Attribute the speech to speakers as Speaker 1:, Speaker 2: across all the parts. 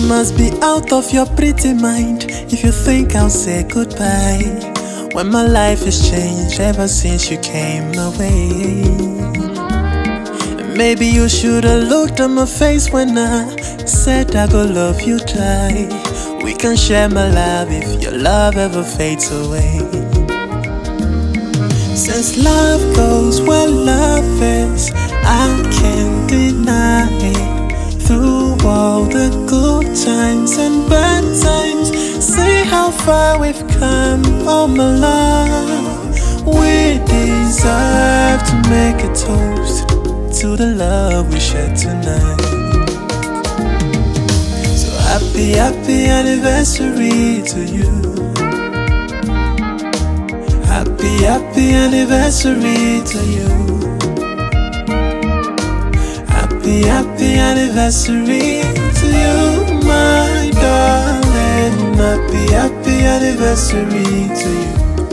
Speaker 1: must be out of your pretty mind if you think I'll say goodbye when my life has changed ever since you came my way. Maybe you should've looked at my face when I said I go love you die. We can share my love if your love ever fades away. Since love goes where love is, I can't deny it. Through all the good times and bad times, see how far we've come, oh my love. We deserve to make a toast to the love we shared tonight. So happy, happy anniversary to you. Happy, happy anniversary to you. Happy, happy anniversary to you, my darling. Happy, happy anniversary to you.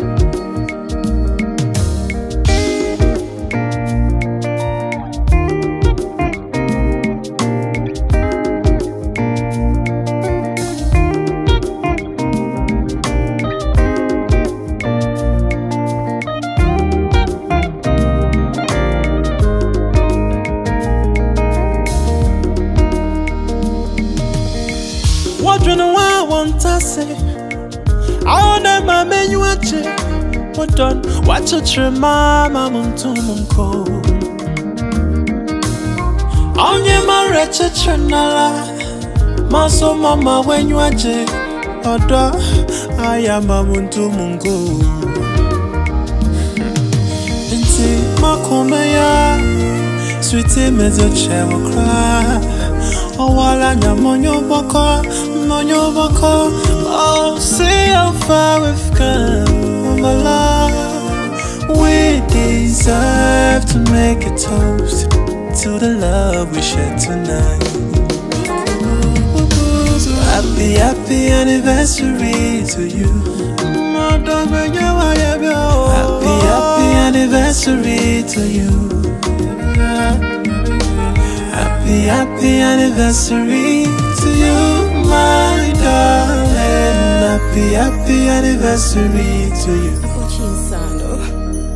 Speaker 1: What I want to say, I want my menu watch it. What done? Watch your mama muntu munko. Onye ma reche chenala, maso mama when you watch it. Oda, I am a muntu munko. Inti makome ya, sweetie mezo chewa cry. Owala nyamonyo boko. Oh, see how far we've come, oh my love. We deserve to make a toast to the love we shared tonight. So happy, happy anniversary to you. Happy, happy anniversary to you. Happy, happy anniversary to you, my darling. Happy, happy anniversary to you.
Speaker 2: Coaching Sando.